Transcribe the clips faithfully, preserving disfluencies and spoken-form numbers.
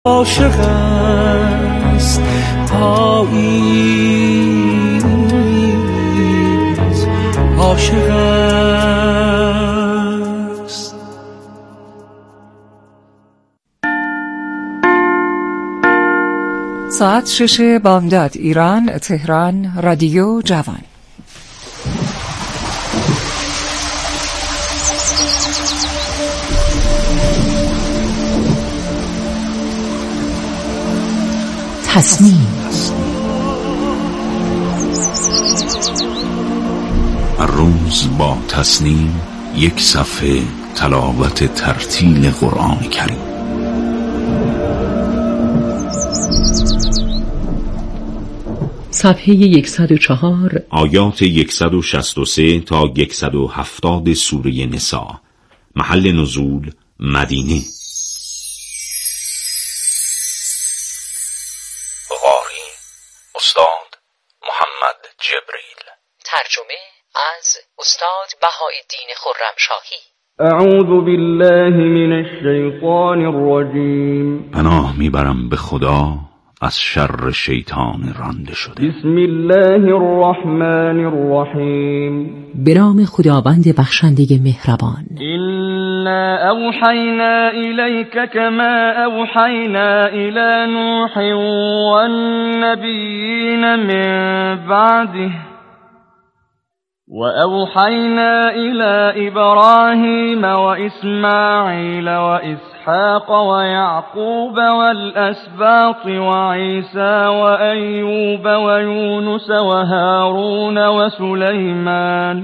عاشق است پاییز، عاشق است. ساعت شش بامداد ایران، تهران، رادیو جوان. تصنیم روز با تصنیم یک صفحه تلاوت ترتیل قرآن کریم. صفحه صد و چهار، آیات صد و شصت و سه تا صد و هفتاد سوره نساء. محل نزول مدینه. قاری استاد محمد جبریل. ترجمه از استاد بهاءالدین خرمشاهی. اعوذ بالله من الشیطان الرجیم. پناه میبرم به خدا از شر شیطان رانده شده. بسم الله الرحمن الرحیم. به نام خداوند بخشنده مهربان. إنا أوحينا إليك كما أوحينا إلى نوح والنبيين من بعده وأوحينا إلى إبراهيم وإسماعيل وإسحاق ويعقوب والأسباط وعيسى وأيوب ويونس وهارون وسليمان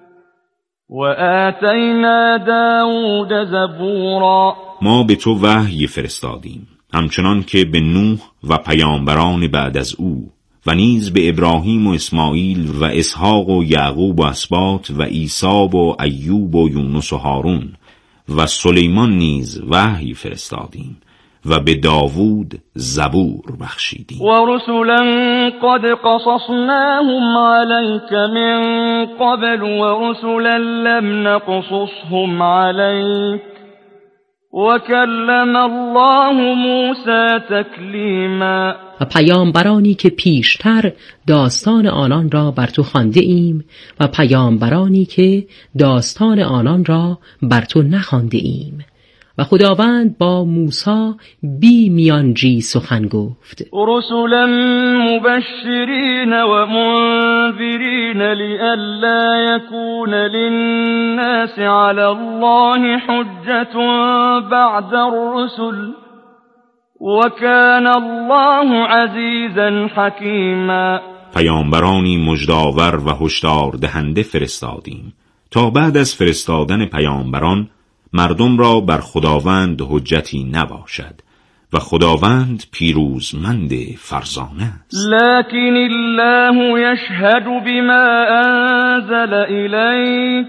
وآتینا داود زبورا. ما به تو وحی فرستادیم همچنان که به نوح و پیامبران بعد از او و نیز به ابراهیم و اسماعیل و اسحاق و یعقوب و اسباط و عیسی و ایوب و یونس و هارون و سلیمان نیز وحی فرستادیم و به داوود زبور بخشیدیم. و رسولا قد قصصناهم عليك من قبل و رسولا لم نقصصهم عليك و کلم الله موسی تکلیما. و پیامبرانی که پیشتر داستان آنان را بر تو خوانده ایم و پیامبرانی که داستان آنان را بر تو نخوانده ایم. و خداوند با موسی بی میانجی سخن گفت. رسلا مبشرین و منذرین لئلا یکون للناس علی الله حجة بعد الرسل و کان الله عزیزا حکیما. پیامبرانی مژده‌آور و هشدار دهنده فرستادیم تا بعد از فرستادن پیامبران مردم را بر خداوند حجتی نباشد و خداوند پیروزمند فرزانه است. لكن الله يشهد بما انزل إليك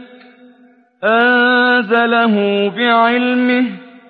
انزله بعلمه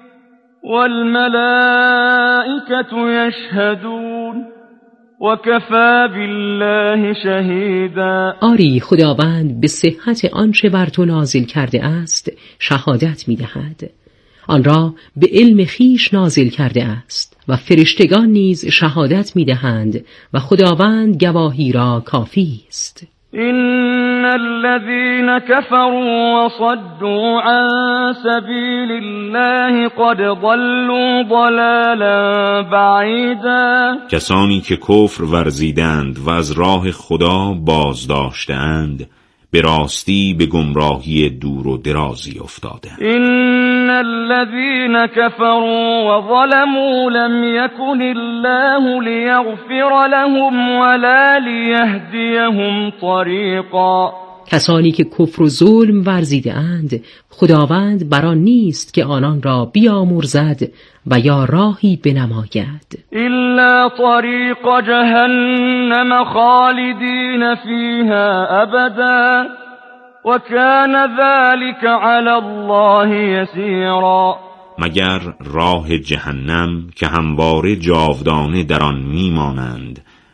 والملائكة يشهدون وكفى بالله شهیدا. آری خداوند به صحت آنچه بر تو نازل کرده است شهادت می‌دهد. آن را به علم خیش نازل کرده است و فرشتگان نیز شهادت می‌دهند و خداوند گواهی را کافی است. إن الذين كفروا وصدوا عن سبيل الله قد ضلوا ضلالا بعيدا. کسانی که کفر ورزیدند و از راه خدا بازداشتند به راستی به گمراهی دور و درازی افتادند. إن الذين كفروا وظلموا لم يكن الله ليغفر لهم ولا ليهديهم طريقا. کسانی که کفر و ظلم ورزیده اند خداوند بر آن نیست که آنان را بیامرزد و یا راهی بنماید. الا طریق جهنم خالدین فیها ابدا و کان ذلك علی الله یسیرا. مگر راه جهنم که همواره جاودانه در آن میمانند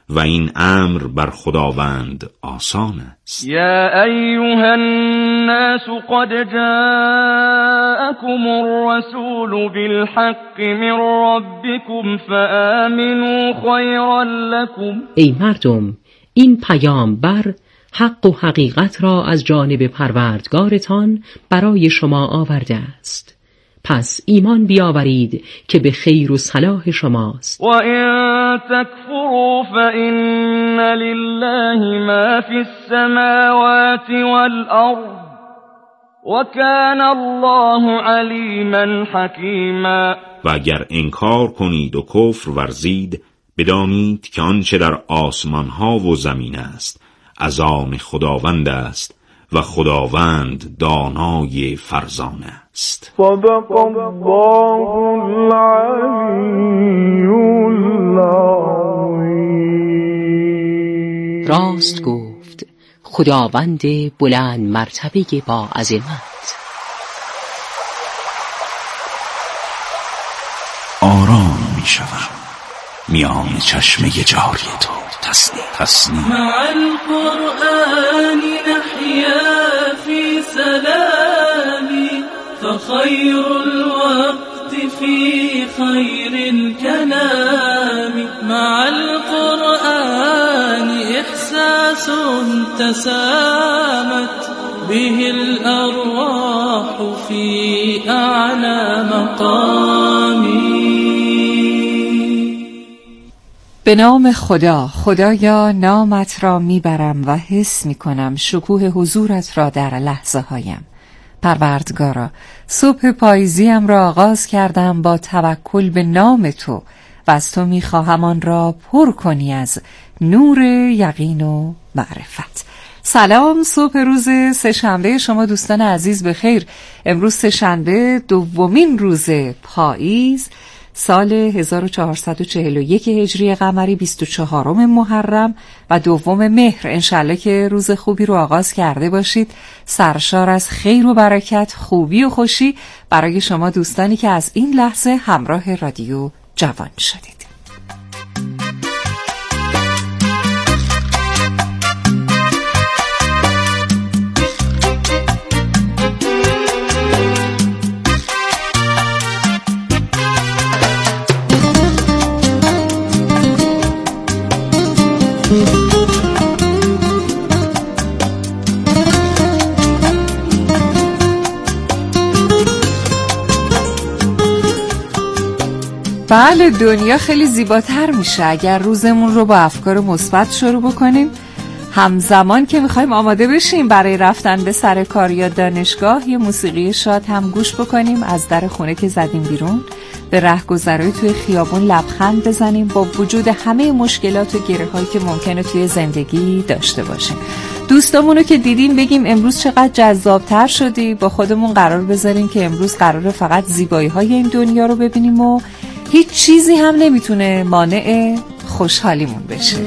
و این امر بر خداوند آسان است. یا ایها الناس قد جاءكم الرسول بالحق من ربكم فآمنوا خيرا لكم. ای مردم، این پیامبر حق و حقیقت را از جانب پروردگارتان برای شما آورده است، پس ایمان بیاورید که به خیر و صلاح شماست. و این تکفروا فإن لله ما فی السماوات والارض و کان الله علیما حکیما. و اگر انکار کنید و کفر ورزید، بدانید که آنچه در آسمان ها و زمین است از آن خداوند است و خداوند دانای فرزانه است. صدق الله العلی العظیم. راست گفت خداوند بلند مرتبه با عظمت. آرام می شوم میان چشمه جاری تو. تسنیم تسنیم مع القرآن نحيا في سلام فخير الوقت في خير الكلام. مع القرآن إحساس تسامت به الأرواح في أعلى مقام. به نام خدا. خدایا نامت را میبرم و حس میکنم شکوه حضورت را در لحظه هایم. پروردگارا، صبح پاییزیم را آغاز کردم با توکل به نام تو و از تو میخواهم آن را پر کنی از نور یقین و معرفت. سلام، صبح روز سه‌شنبه شما دوستان عزیز بخیر. امروز سه‌شنبه دومین روز پاییز سال هزار و چهارصد و چهل و یک هجری قمری، بیست و چهارم محرم و دوم مهر. انشالله که روز خوبی رو آغاز کرده باشید، سرشار از خیر و برکت، خوبی و خوشی برای شما دوستانی که از این لحظه همراه رادیو جوان شدید. بله، دنیا خیلی زیباتر میشه اگر روزمون رو با افکار مثبت شروع بکنیم، همزمان که میخوایم آماده بشیم برای رفتن به سر کار یا دانشگاه. یه موسیقی شاد هم گوش بکنیم، از در خونه که زدیم بیرون به رهگذرای توی خیابون لبخند بزنیم با وجود همه مشکلات و گره‌هایی که ممکنه توی زندگی داشته باشیم. دوستامونو که دیدیم بگیم امروز چقدر جذابتر شدی، با خودمون قرار بذاریم که امروز قراره فقط زیبایی‌های این دنیا رو ببینیم و هیچ چیزی هم نمیتونه مانع خوشحالیمون بشه.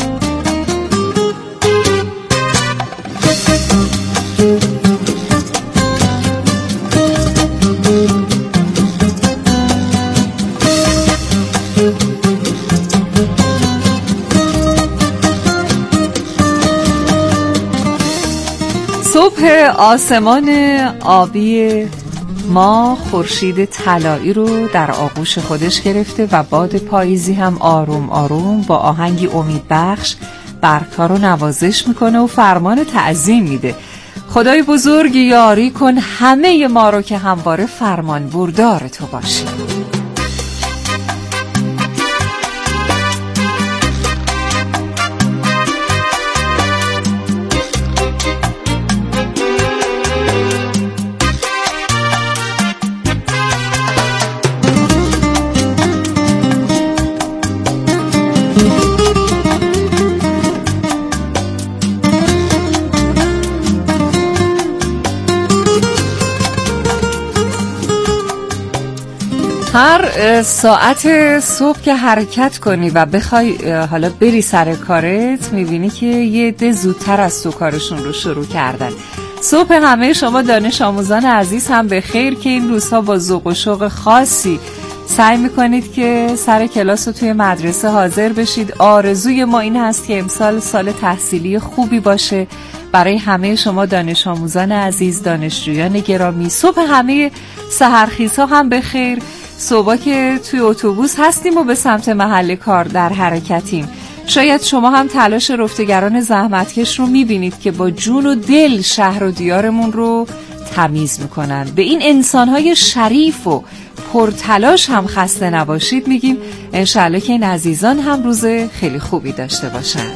صبح آسمان آبی ما خورشید طلایی رو در آغوش خودش گرفته و باد پاییزی هم آروم آروم با آهنگی امیدبخش برگ‌ها رو نوازش میکنه و فرمان تعظیم میده. خدای بزرگ یاری کن همه ما رو که همواره فرمان بردار تو باشیم. هر ساعت صبح که حرکت کنی و بخوای حالا بری سر کارت، میبینی که یه عده زودتر از تو کارشون رو شروع کردن. صبح همه شما دانش آموزان عزیز هم به خیر که این روزها با ذوق و شوق خاصی سعی میکنید که سر کلاس رو توی مدرسه حاضر بشید. آرزوی ما این هست که امسال سال تحصیلی خوبی باشه برای همه شما دانش آموزان عزیز، دانشجویان گرامی. صبح همه سحرخیزها هم بخیر. صبح که توی اتوبوس هستیم و به سمت محل کار در حرکتیم. شاید شما هم تلاش رفتگران زحمتکش رو میبینید که با جون و دل شهر و دیارمون رو تمیز میکنن. به این انسانهای شریف و پرتلاش هم خسته نباشید میگیم. انشالله که این عزیزان هم روز خیلی خوبی داشته باشن.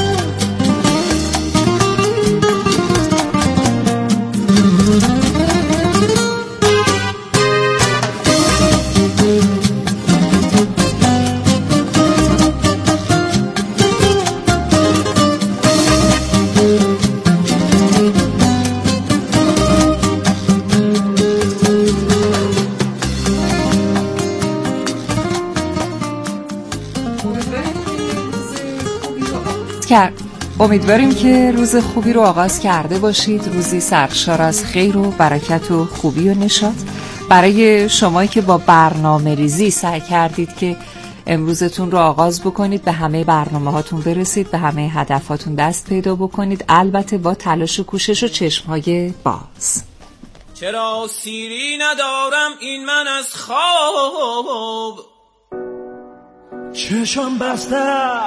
امیدواریم که روز خوبی رو آغاز کرده باشید. روزی سرشار از خیر و برکت و خوبی و نشاط. برای شمایی که با برنامه ریزی سعی کردید که امروزتون رو آغاز بکنید، به همه برنامه هاتون برسید، به همه هدفاتون دست پیدا بکنید، البته با تلاش و کوشش و چشمهای باز. چرا سیری ندارم این من از خواب، چشم بسته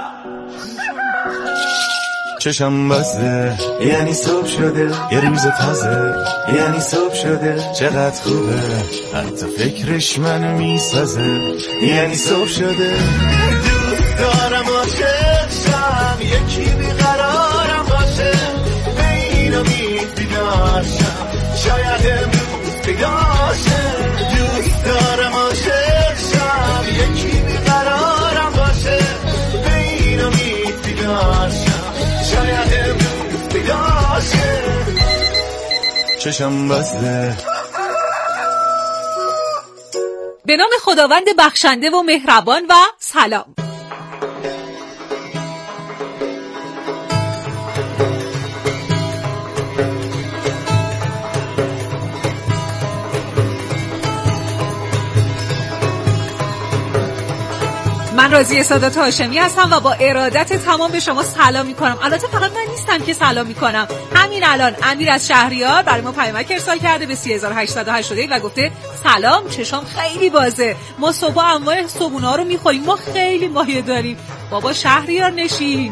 چشم بسته یعنی صبح شده، یه روز تازه یعنی صبح شده. چقدر خوبه حتی فکرش منو میسازه، یعنی صبح شده. دوست دارم عاشقشم، یکی بیقرارم باشه، به این امید بیدار شم، شاید امروز پیداشه. دوست دارم عاشقشم، یکی بیقرارم باشه، به این امید بیدار شم، شاید امروز پیداشه. چشم بسته. به نام خداوند بخشنده و مهربان و سلام. من راضیه سادات هاشمی هستم و با ارادت تمام به شما سلام میکنم. البته فقط من نیستم که سلام میکنم. همین الان امیر از شهریار برای ما پیامک ارسال کرده به سه هزار و هشتصد و هشتاد و یک و گفته سلام، چشام خیلی بازه، ما صبح انواع صبحونه ها رو میخوریم، ما خیلی مایه داریم. بابا شهریار نشین.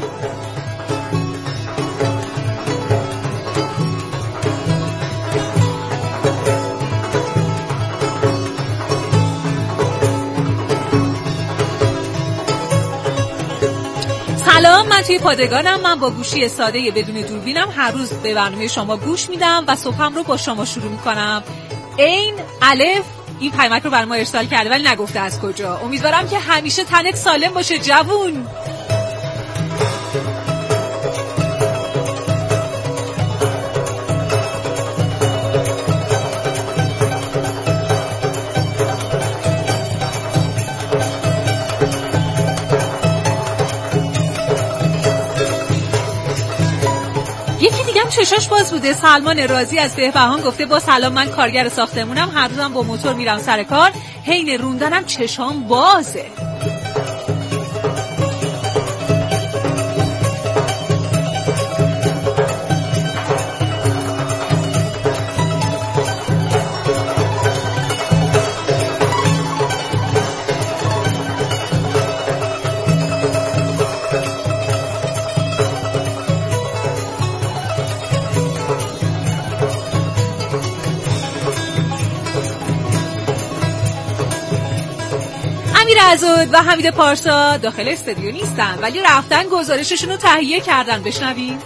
سلام، من توی پادگانم. من با گوشی ساده بدون دوربینم هر روز به برنامه شما گوش میدم و صبحم رو با شما شروع میکنم. این الف این پیامک رو برای ما ارسال کرده ولی نگفته از کجا. امیدوارم که همیشه تنت سالم باشه جوون. چشاش باز بوده. سلمان رازی از بهبهان گفته با سلام، من کارگر ساختمونم، هر روزم با موتور میرم سر کار، حین روندنم چشام بازه. عزود و حمید پارسا داخل استودیو نیستن ولی رفتن گزارششون رو تهیه کردن. بشنویم.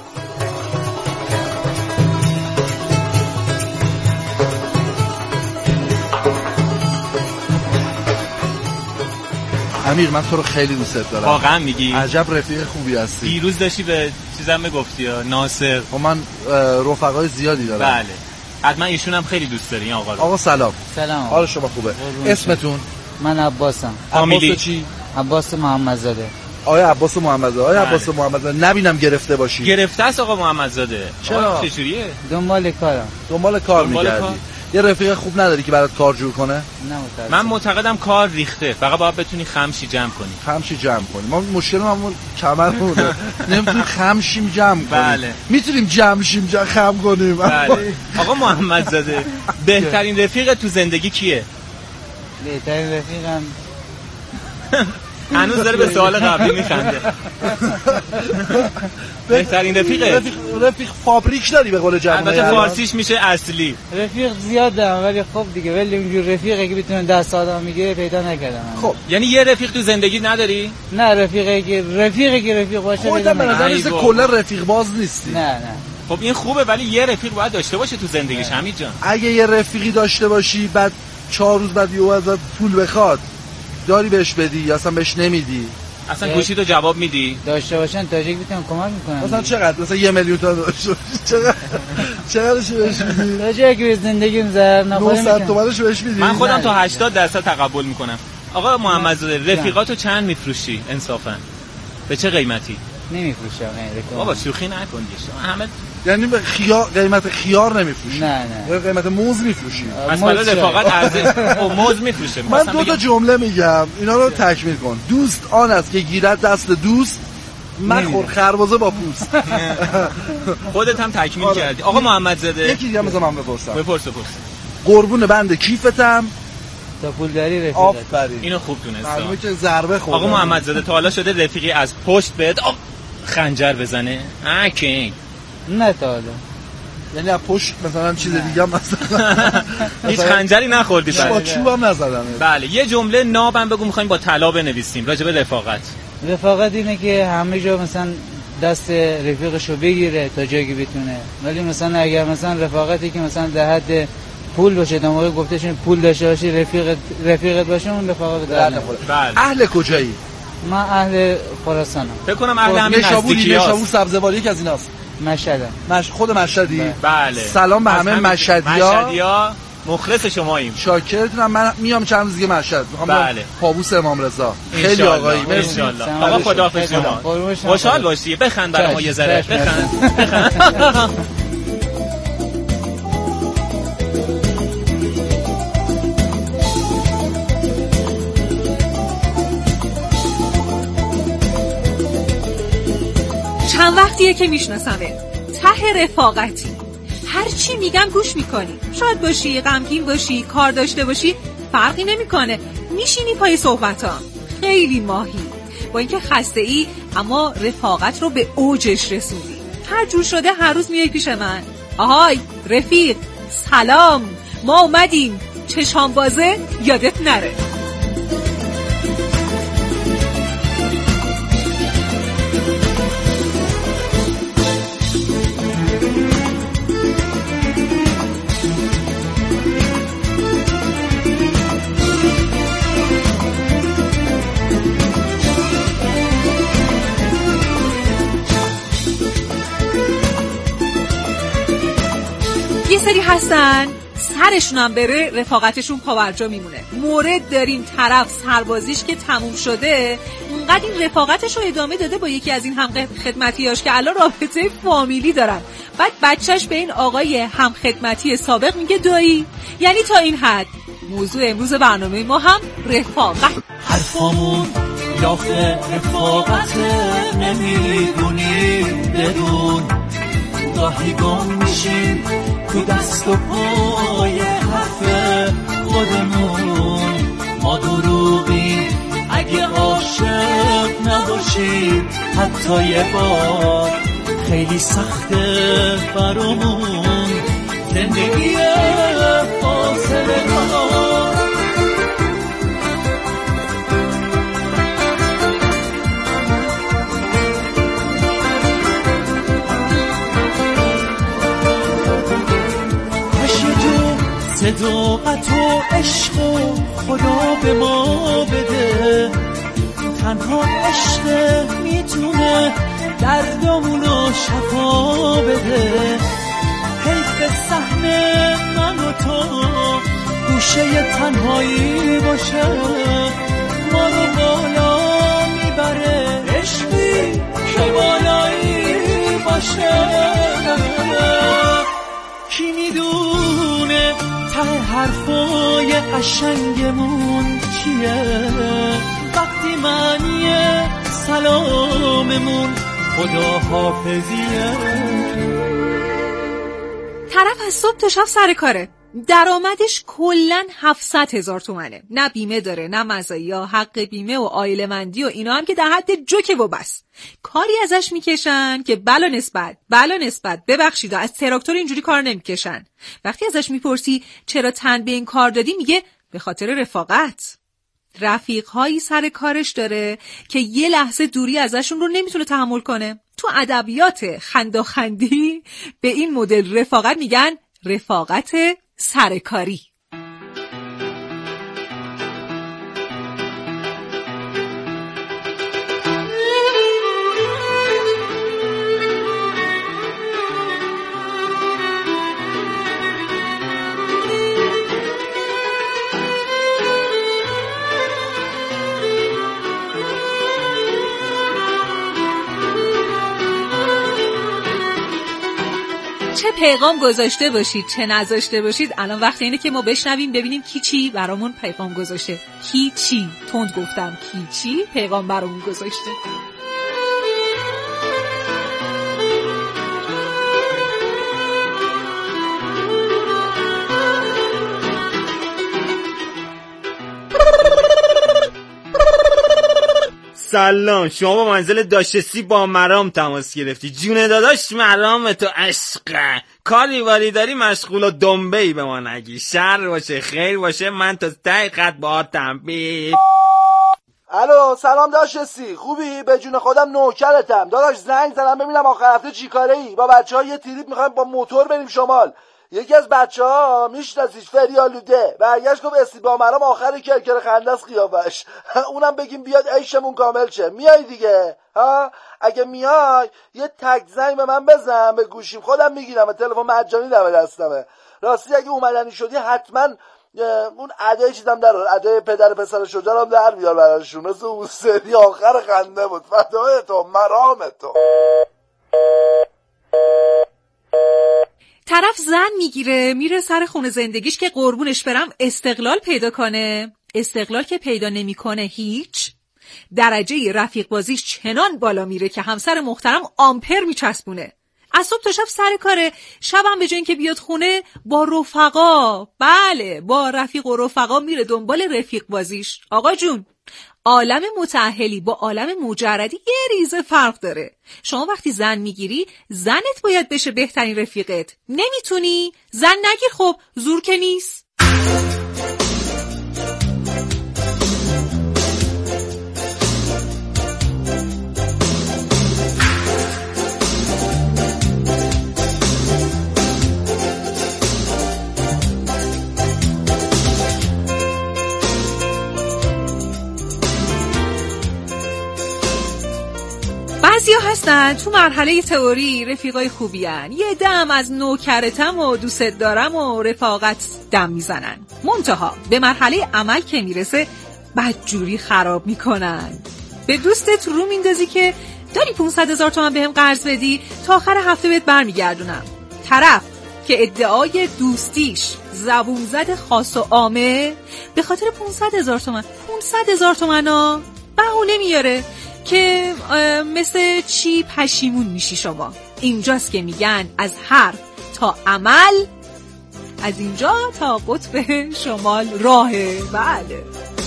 امیر، من تو رو خیلی دوست دارم. واقعا میگی؟ عجب رفیق خوبی هستی. دیروز داشتی به چیزم میگفتی یا ناصر. و من رفقای زیادی دارم. بله. حتما ایشون هم خیلی دوست داری آقا رو. آقا سلام. سلام. حال شما خوبه؟ اسمتون؟ من عباسم. عباس چی؟ عباس محمدزاده. آیا عباس محمدزاده؟ آیا عباس محمدزاده نبینم گرفته باشی. گرفته است آقا محمدزاده. چرا؟ چجوریه؟ دنبال کارم. دنبال کار می‌گردی. یه رفیق خوب نداری که برات کار جور کنه؟ نه متاسفم. من معتقدم کار ریخته، فقط باید بتونی خمشی جمع کنی. خمشی جمع کنی. ما مشکلمون کمرمونه. نمیتونیم خمشیم جمع کنیم. بله. میتونیم جمع شیم جمع خم کنیم. بله. آقا محمدزاده، بهترین رفیق تو زندگی کیه؟ بهترین رفیقم هنوز داره به سوال قبلی میخنده. بهترین رفیقه؟ رفیق, رفیق فابریک داری به قول جوانای البته فارسیش میشه اصلی. رفیق زیاد دارم ولی خب دیگه ولی اونجور رفیقی که بتونه دست آدم میگیره پیدا نکردم. خب یعنی یه رفیق تو زندگی نداری؟ نه رفیقی که رفیقی که رفیق باشه خودم به نظر میاد کلا رفیق باز نیستی. نه نه. خب این خوبه ولی یه رفیق باید داشته باشه تو زندگیش حمید جان. اگه یه رفیقی داشته باشی بعد چهار روز بعد یهو ازت پول بخواد داری بهش بدی یا اصلا بهش نمیدی؟ اصلا گوشی تو جواب میدی؟ داشته باشن تاجیک میتونم کمک میکنم. مثلا چقدر؟ مثلا یه میلیون تومان داشته باشی چقدر چقدرش بهش میدی؟ تا جایی که به زندگیم ضرر نخوره میکنم. نهصد تومانش بهش میدی؟ من خودم تا هشتاد درصد تقبل میکنم. آقا محمدزاده رفیقاتو چند میفروشی انصافا؟ به چه قیمتی؟ نمیفروشم. بابا شوخی نکن دیگه. همه یعنی به خیار قیمت خیار نمیفروشی؟ نه نه. قیمت موز میفروشی؟ اصلا رفاقت ارزش او موز میفروشه. من دو تا جمله میگم اینا رو تکمیل کن. دوست آن است که گیرد دست دوست، مخور خربزه با پوست. خودت هم تکمیل آره. کردی. آقا محمدزاده یکی دیگه مثلا من بپرسم. بپرس بپرس. قربون بند کیفتم تا پول داری رفیقت. آفرین. اینو خوب دونستی. معلومه که ضربه خورد. آقا محمدزاده تا حالا شده رفیقی از پشت بهت خنجر بزنه؟ آکی. نه تا حالا. یعنی از پشت مثلا چیز دیگه هم مثلا هیچ خنجری نخوردی؟ با چوبم نزدم. بله یه جمله نابم بگو می‌خوایم با طلا بنویسیم راجع به رفاقت. رفاقت اینه که همه جا مثلا دست رفیقشو بگیره تا جایی که بتونه. ولی مثلا اگر مثلا رفاقتی که مثلا در حد پول باشه، در موقع گفتهشون پول داشته باشی رفیقت رفیقت باشه اون رفاقت در نخوره. بله. اهل کجایی؟ من اهل خراسانم. فکر کنم اهل همین نزدیکی‌هاست. نشابور سبزواری یک از ایناست. مشهدم. مش خود مشهدی؟ بله. سلام به همه مشهدی‌ها. مشهدی‌ها مخلص شماییم. شاکرتونم. من میام چند روز دیگه مشهد. میخوام بله. پابوس امام رضا. خیلی آقایی. مرسی. آقا خداحافظ شما. خوشحال باشی. بخند برای ما یه ذره. بخند. بخند. چند وقتیه که میشناسمه. ته رفاقتی. هر چی میگم گوش میکنی. شاید باشی، غمگین باشی، کار داشته باشی، فرقی نمیکنه. میشینی پای صحبتام. خیلی ماهی. با اینکه خسته ای اما رفاقت رو به اوجش رسوندی. هر جور شده هر روز میای پیش من. آهای رفیق، سلام، ما اومدیم. چشام بازه یادت نره. یه سری هستن سرشون هم بره رفاقتشون پاورجا میمونه. مورد داریم طرف سربازیش که تموم شده اونقدر این رفاقتش رو ادامه داده با یکی از این هم خدمتیاش که الان رابطه فامیلی دارن. بعد بچهش به این آقای هم خدمتی سابق میگه دایی. یعنی تا این حد. موضوع امروز برنامه ما هم رفاقت. حرفامون لاخه رفاقت نمیدونی بدون گاهی گم میشیم تو دست و پای حرف خودمون. ما دروغی اگه عاشق نباشیم حتی یه بار خیلی سخته برامون زندگی فاصله دار. صداقت و عشق و خدا به ما بده. تنها عشق میتونه دردامونو شفا بده. حیف صحن من و تو گوشه تنهایی باشه. ما رو بالا میبره عشقی که بالایی باشه. کی میدونه ته حرفای قشنگمون چیه؟ وقتی معنی سلاممون خدا حافظیه. طرف از صبح تا شب سر کاره، درآمدش کلن هفتصد هزار تومنه، نه بیمه داره نه مزایا، حق بیمه و عائله مندی و اینا هم که در حد جوکه و بس. کاری ازش میکشن که بلا نسبت بلا نسبت ببخشید از تراکتور اینجوری کار نمیکشن. وقتی ازش میپرسی چرا تن به این کار دادی میگه به خاطر رفاقت. رفیق‌هایی سر کارش داره که یه لحظه دوری ازشون رو نمیتونه تحمل کنه. تو ادبیات خنداخندی به این مدل رفاقت میگن رفاقت سرکاری. چه پیغام گذاشته باشید چه نذاشته باشید، الان وقت اینه که ما بشنویم ببینیم کی چی برامون پیغام گذاشته. کی چی؟ تند گفتم کی چی پیغام برامون گذاشته. سلام، شما با منزل داشتی با مرام تماس گرفتی. جون داداش مرام تو عشقه، کاری واری داری مشغول و دنبهی به ما نگی. شر باشه خیر باشه، من تا ته خط با تنبیه. الو سلام داشتی، خوبی؟ به جون خودم نوکرتم داداش. زنگ زدم ببینم آخر هفته چی کاره ای. با بچه ها یه تریپ میخوایم با موتور بریم شمال. یکی از بچه ها میشناسیش فریالوده برگشت گفت استی با مرام آخر کرکر خنده است قیافش. اونم بگیم بیاد عیشمون کامل شه. میای دیگه ها؟ اگه میای یه تک زنگ به من بزن به گوشیم، خودم میگیرم، تلفن مجانی دم دستمه. راستی اگه اومدنی شدی حتما اون ادای چیزم در ادای پدر پسر شجرم در بیار براشون، مثل اون سری آخر خنده بود. فدای تو مرام تو. طرف زن میگیره میره سر خونه زندگیش که قربونش برم استقلال پیدا کنه. استقلال که پیدا نمیکنه هیچ. درجه رفیق بازیش چنان بالا میره که همسر محترم آمپر میچسبونه. از صبح تا شب سر کاره، شبم به جای اینکه بیاد خونه با رفقا، بله با رفیق و رفقا میره دنبال رفیق بازیش. آقا جون، عالم متأهلی با عالم مجردی یه ریزه فرق داره. شما وقتی زن میگیری زنت باید بشه بهترین رفیقت. نمیتونی زن نگیر، خب زور که نیست. بعضیا هستن تو مرحله تئوری رفیقای خوبی هن. یه دم از نوکرتم و دوست دارم و رفاقت دم میزنن، منتها به مرحله عمل که میرسه بدجوری خراب میکنن. به دوستت رو میندازی که داری پونصد هزار تومن بهم قرض بدی تا آخر هفته بهت برمیگردونم. طرف که ادعای دوستیش زبون زد خاص و عامه به خاطر پونصد هزار تومن پونصد هزار تومن ها بهونه میاره که مثل چی پشیمون میشی شما. اینجاست که میگن از حرف تا عمل، از اینجا تا قطب شمال راهه. بله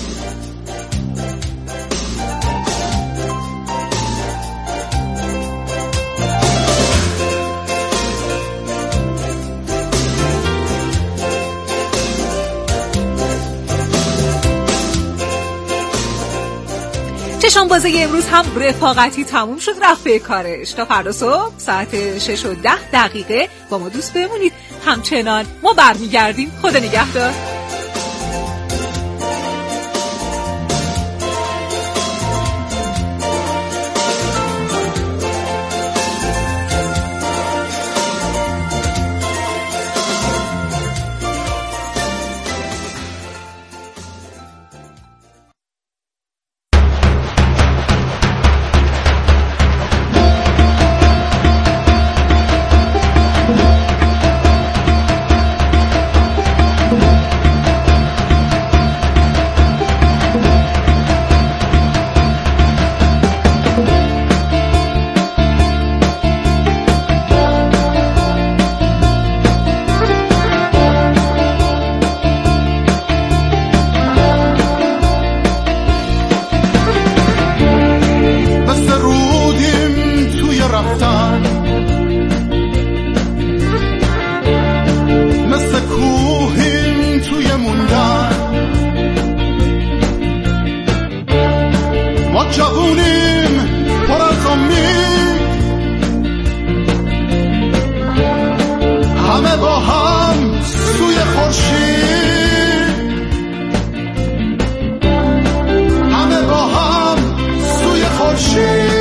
چشم بازه امروز هم رفاقتی تموم شد، رفت به کارش. تا فردا صبح ساعت شش و ده دقیقه با ما دوست بمونید. همچنان ما برمیگردیم. خدا نگهدار. جونیم پر از امید، همه با هم سوی خورشید، همه با هم سوی خورشید.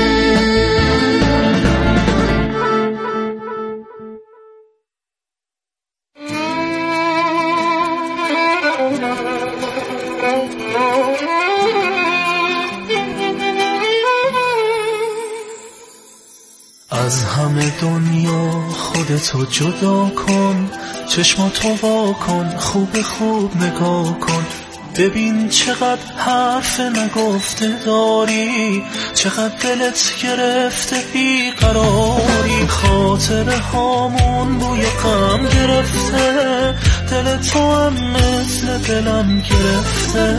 از همه دنیا خودتو جدا کن، چشماتو وا کن، خوب خوب نگاه کن، ببین چقدر حرف نگفته داری، چقدر دلت گرفته بیقراری، خاطره هامون بوی غم گرفته، دلتو هم مثل دلم گرفته،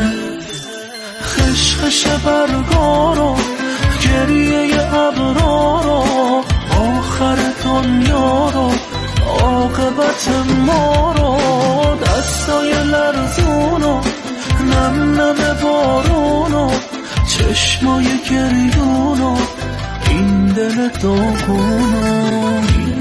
خشخش برگارو گریه ابرارو، آخر دنیا رو، عاقبت ما رو، دستای لرزونو، نم نم بارونو، چشمای گریونو، این دل داغونو.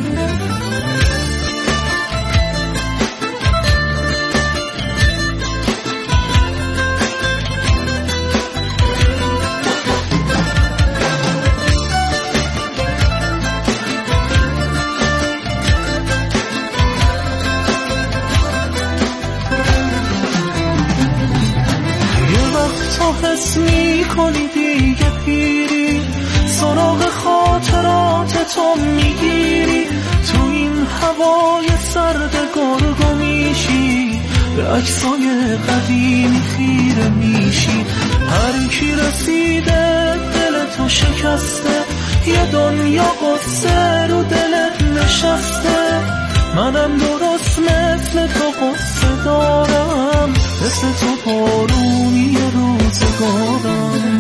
حس می کنی دیگه پیری، سراغ خاطرات تو میگیری، تو این هوای سرد گرگو میشی، به عکسای قدیمی خیره میشی، هر کی رسیده دل تو شکسته، یه دنیا قصه رو دلت نشسته، منم درست مثل تو قصه دارم، مثل تو بارونی روزگارم،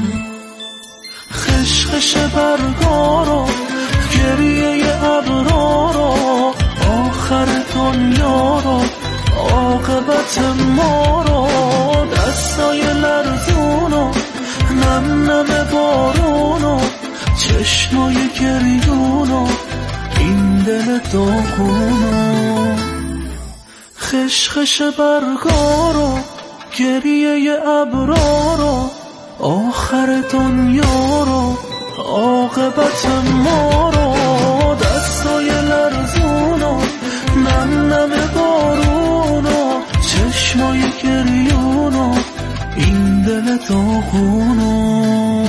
خشخش برگارو گریه ابرارو، آخر دنیا رو، عاقبت ما رو، دستای لرزونو، نم نم بارونو، چشمای گریونو، این دل داغونو، خشخش برگارو گریه ابرارو، آخر دنیا رو، عاقبت ما رو، دستای لرزونو، نم نم بارونو، چشمای گریونو، این دل داغونو.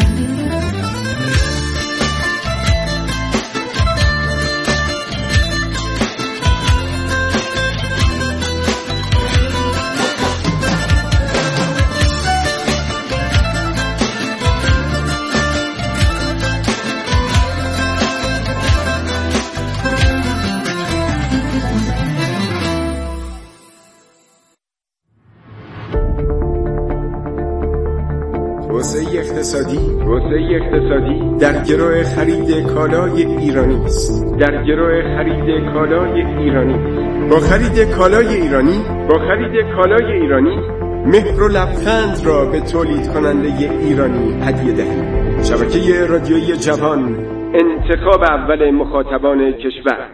توسعه اقتصادی توسعه اقتصادی در گرو خرید کالای ایرانی است. در گرو خرید کالای ایرانی با خرید کالای ایرانی با خرید کالای ایرانی مهر و لبخند را به تولید کننده ایرانی هدیه دهید. شبکه رادیویی جوان، انتخاب اول مخاطبان کشور.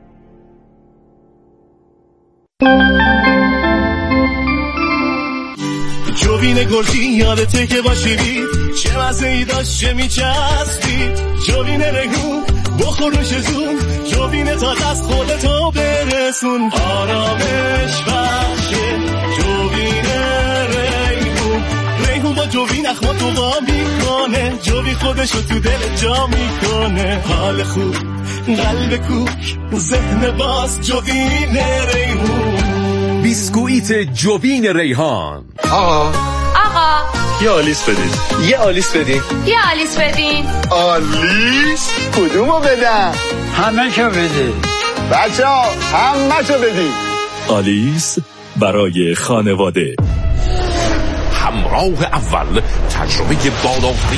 جوین گرجی یادته که باشیدی، چه مزه‌ای داشت چه میچسبید، جوین ریحون بخورش زون، جوین تا دست خودتو برسون، آرامش بخشه جوین ریحون، ریحون با جوین اخماتو با میکنه، جوین خودشو تو دل جا میکنه، حال خوب قلب کوک ذهن باز، جوین ریحون. بیسکویت جوین ریحان. آقا آقا یه آلیس بدین. یه آلیس بدین. یه آلیس بدین. آلیس؟ کدومو بدم؟ همه شو بدین. بچه ها همه شو بدین. آلیس برای خانواده. همراه اول، تجربه بالاترین